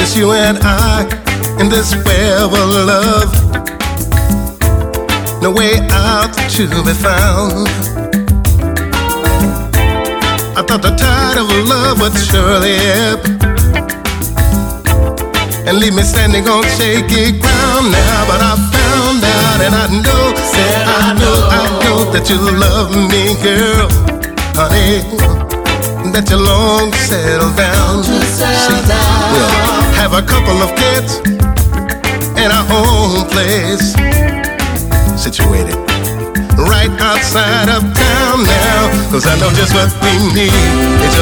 just you and I in this web of love. No way out to be found. I thought the tide of love would surely ebb and leave me standing on shaky ground now. But I found out and I know that you love me, girl, honey, that you long to settle down. We'll have a couple of kids in our own place, situated right outside of town now. 'Cause I know just what we need. It's